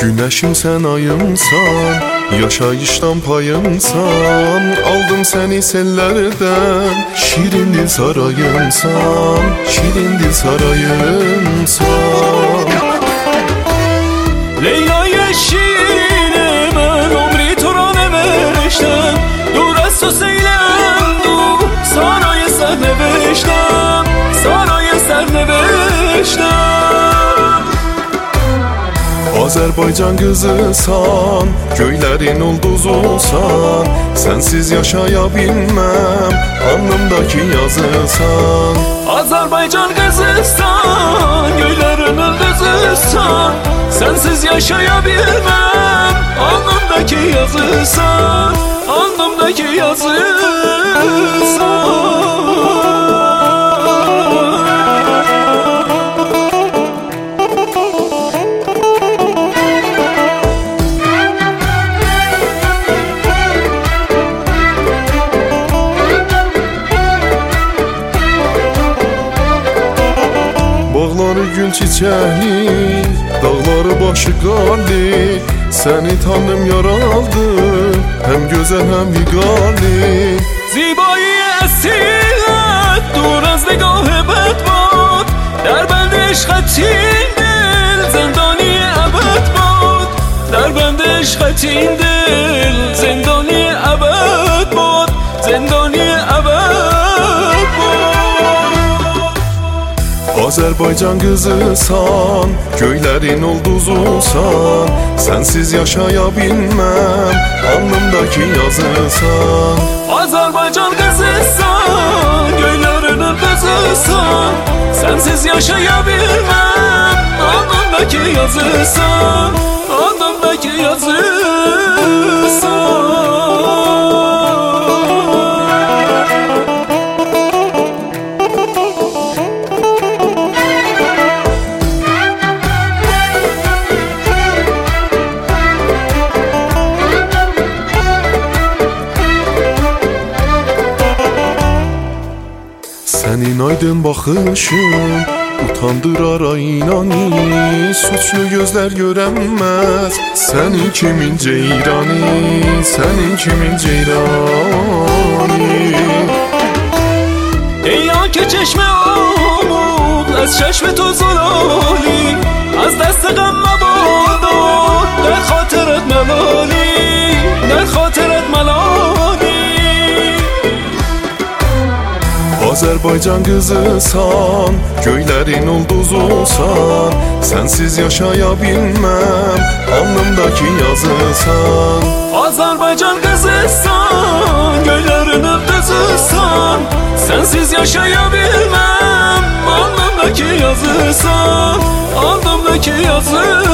Güneşim sen ayımsan, yaşayıştan payımsan. Aldım seni sellerden, şirin dil sarayımsan, şirin dil sarayımsan. Leyla yeşile ben umri tura neveştem, Durasso seylem du sarayı ser neveştem, sarayı ser neveştem. Azerbaycan kızısan, göylerin ulduzusan. Sensiz yaşayabilmem, alnımdaki yazısan. Azerbaycan kızısan, göylerin ıldızısan. Sensiz yaşayabilmem, alnımdaki yazısan, alnımdaki yazısan. Bağları gül çiçeği, dağları başı qarlı. Seni tanrım yaraldı, hem güzel hem vigarlı. Zibayı esilet, dur az nigah bedbad. Derbend işqetin dil, zindani ebed bad. Derbend işqetin dil, zindani ebed bad, zindani ebed bad. Azerbaycan kızısan, göylerin ulduzusan. Sensiz yaşayabilmem, alnımdaki yazısan. Azerbaycan kızısan, göylerin ıldızısan. Sensiz yaşayabilmem, alnımdaki yazısan, alnımdaki yazısan. Senin aydın bakışın utandırar aynani. Suçlu gözler göremez senin kimin ceyrani, senin kimin ceyrani. Ey yanki çeşme umut, az çeşme تو زلالی. از دست غم مبادا در خاطرت ملالی، در خاطرت ملالی. Azerbaycan kızısan, göylerin ulduzusan. Sensiz yaşayabilmem, alnımdaki yazısan. Azerbaycan kızısan, göylerin ıldızısan. Sensiz yaşayabilmem, alnımdaki yazısan, alnımdaki yazısan.